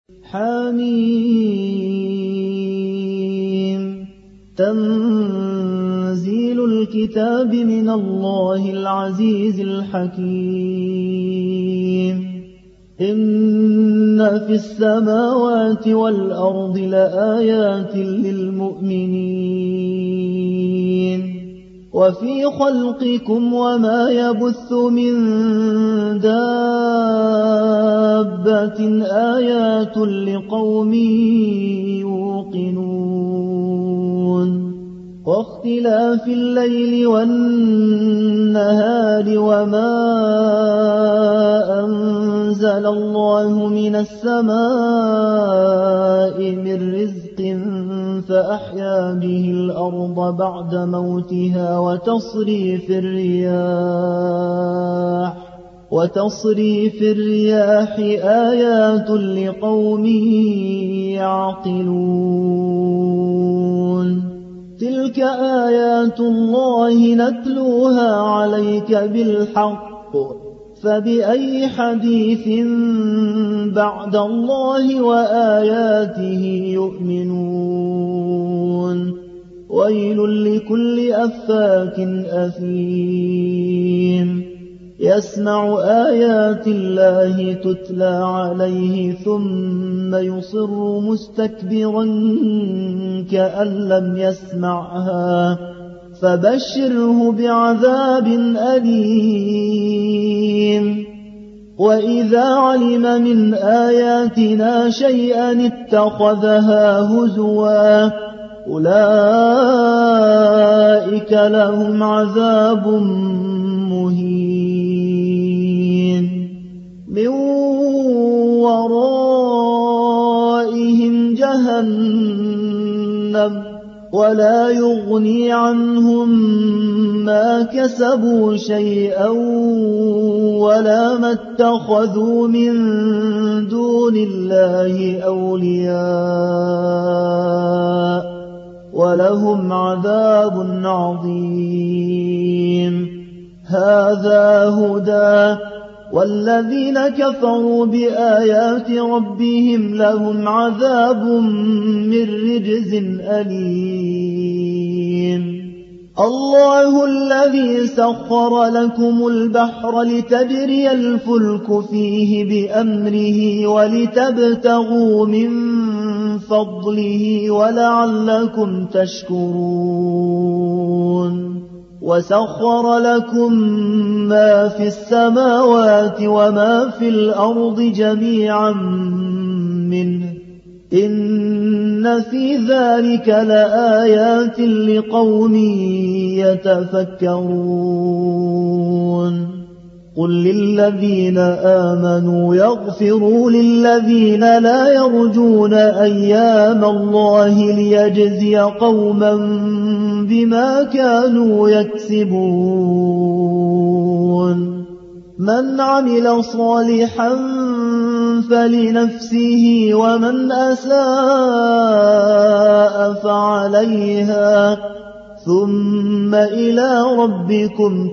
حميم تنزيل الكتاب من الله العزيز الحكيم إن في السماوات والأرض لآيات للمؤمنين وفي خلقكم وما يبث من دابة آيات لقوم يوقنون واختلاف الليل والنهار وما أنزل الله من السماء من رزق فأحيا به الأرض بعد موتها وتصريف الرياح آيات لقوم يعقلون تلك آيات الله نتلوها عليك بالحق فبأي حديث بعد الله وآياته يؤمنون ويل لكل أفاك أثيم يسمع آيات الله تتلى عليه ثم يصر مستكبرا كأن لم يسمعها فبشره بعذاب أليم وإذا علم من آياتنا شيئا اتخذها هزوا أولئك لهم عذاب مهين من ورائهم جهنم ولا يغني عنهم ما كسبوا شيئا ولا ما اتخذوا من دون الله أولياء ولهم عذاب عظيم هذا هدى والذين كفروا بآيات ربهم لهم عذاب من رجز أليم الله الذي سخر لكم البحر لتجري الفلك فيه بأمره ولتبتغوا من فضله ولعلكم تشكرون وسخر لكم ما في السماوات وما في الأرض جميعا منه إن في ذلك لآيات لقوم يتفكرون قل للذين آمنوا يغفروا للذين لا يرجون أيام الله ليجزي قوما بما كانوا يكسبون من عمل صالحا فلنفسه ومن أساء فعليها ثم إلى ربكم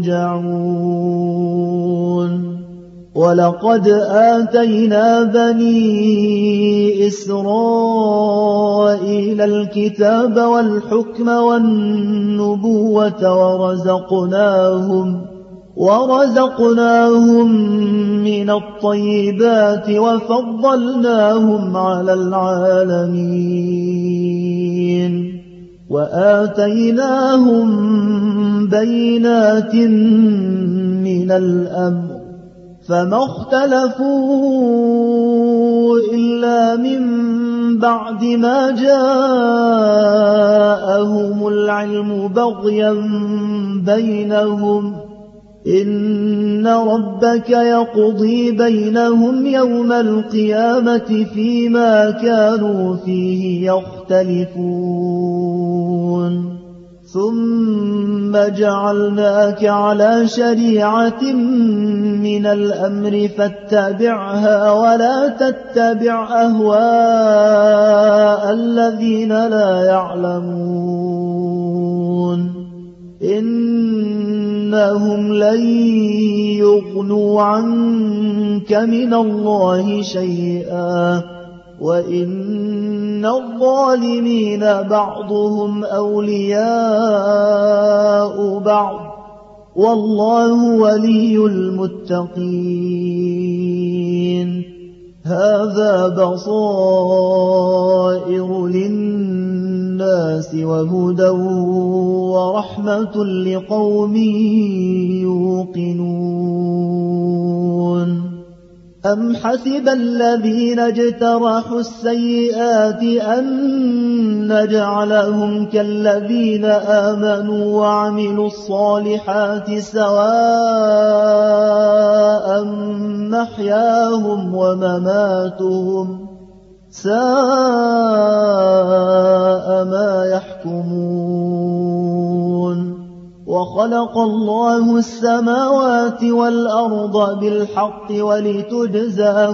ترجعون ولقد آتينا بني إسرائيل الكتاب والحكم والنبوة ورزقناهم من الطيبات وفضلناهم على العالمين وآتيناهم بينات من الأمر فما اختلفوا إلا من بعد ما جاءهم العلم بغيا بينهم إن ربك يقضي بينهم يوم القيامة فيما كانوا فيه يختلفون ثم جعلناك على شريعة من الأمر فاتبعها ولا تتبع أهواء الذين لا يعلمون إنهم لن يغنوا عنك من الله شيئا وإن الظالمين بعضهم أولياء بعض والله ولي المتقين هذا بصائر للناس وهدى ورحمة لقوم يوقنون أم حسب الذين اجترحوا السيئات أن نجعلهم كالذين آمنوا وعملوا الصالحات سواء محياهم ومماتهم ساء ما يحكمون وخلق الله السماوات والأرض بالحق ولتجزى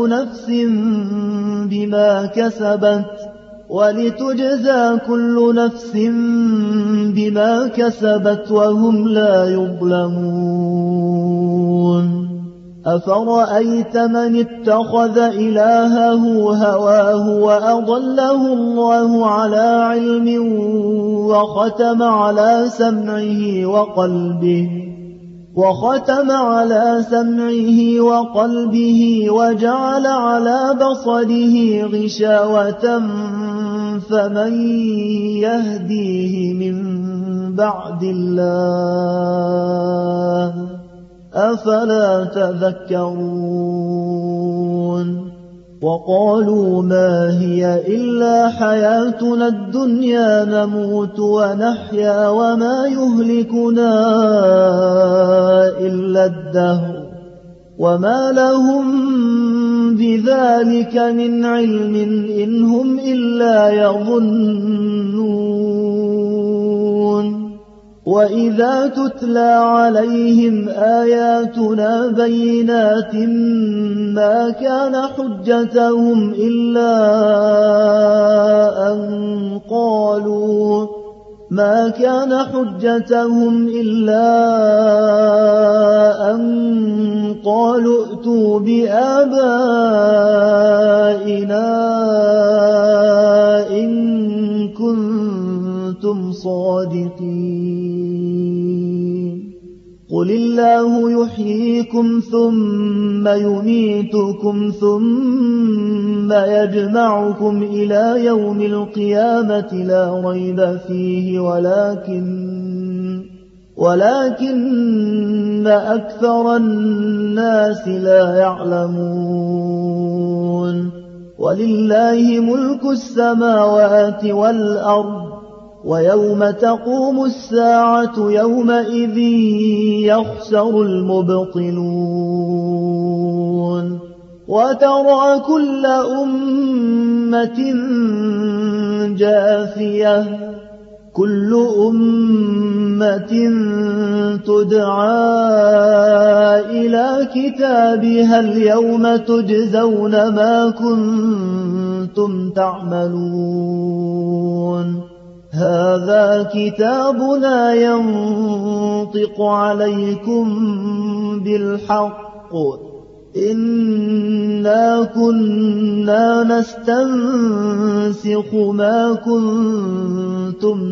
كل نفس بما كسبت وهم لا يظلمون أفرأيت من اتخذ إلهه هواه وأضله الله على علم وختم على سمعه وقلبه وجعل على بصره غشاوة فمن يهديه من بعد الله أفلا تذكرون وقالوا ما هي إلا حياتنا الدنيا نموت ونحيا وما يهلكنا إلا الدهر وما لهم بذلك من علم إن هم إلا يظنون وإذا تتلى عليهم آياتنا بينات ما كان حجتهم إلا أن قالوا ائتوا بآبائنا إن كنتم صادقين قل الله يحييكم ثم يميتكم ثم يجمعكم إلى يوم القيامة لا ريب فيه ولكن أكثر الناس لا يعلمون ولله ملك السماوات والأرض ويوم تقوم الساعة يومئذ يخسر المبطلون وترى كل أمة جاثية كل أمة تدعى إلى كتابها اليوم تجزون ما كنتم تعملون هذا كتابنا ينطق عليكم بالحق إنا كنا نستنسخ ما كنتم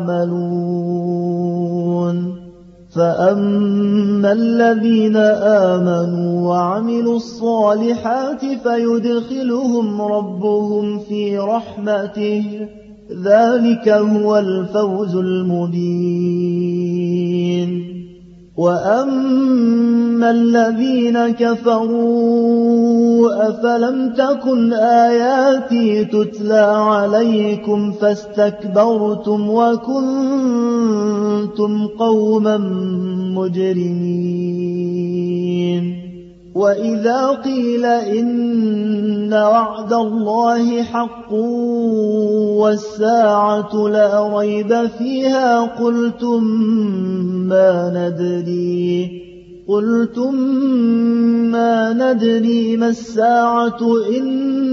تعملون فأما الذين آمنوا وعملوا الصالحات فيدخلهم ربهم في رحمته ذلك هو الفوز المبين وأما الذين كفروا أفلم تكن آياتي تتلى عليكم فاستكبرتم وكنتم قوما مجرمين وإذا قيل إن وعد الله حق والساعة لا ريب فيها قلتم ما ندري ما الساعة إن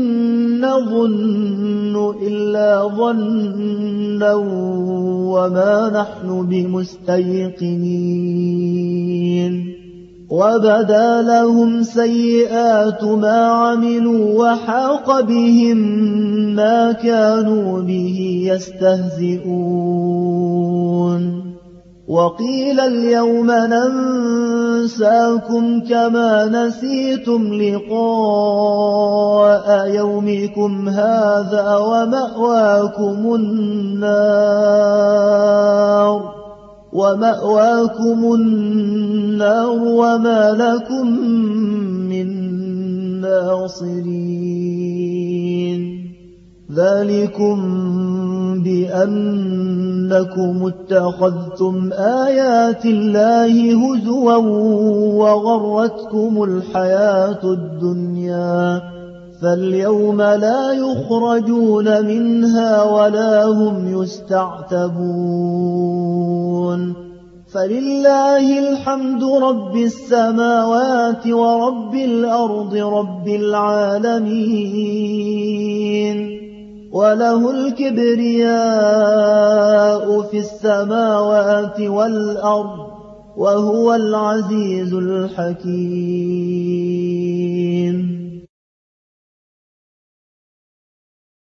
نظن إلا ظنا وما نحن بمستيقنين وبدا لهم سيئات ما عملوا وحاق بهم ما كانوا به يستهزئون وقيل اليوم ننساكم كما نسيتم لقاء يومكم هذا ومأواكم النار وما لكم من ناصرين ذلكم بأنكم اتخذتم آيات الله هزوا وغرتكم الحياة الدنيا فاليوم لا يخرجون منها ولا هم يستعتبون فلله الحمد رب السماوات ورب الأرض رب العالمين وله الكبرياء في السماوات والأرض وهو العزيز الحكيم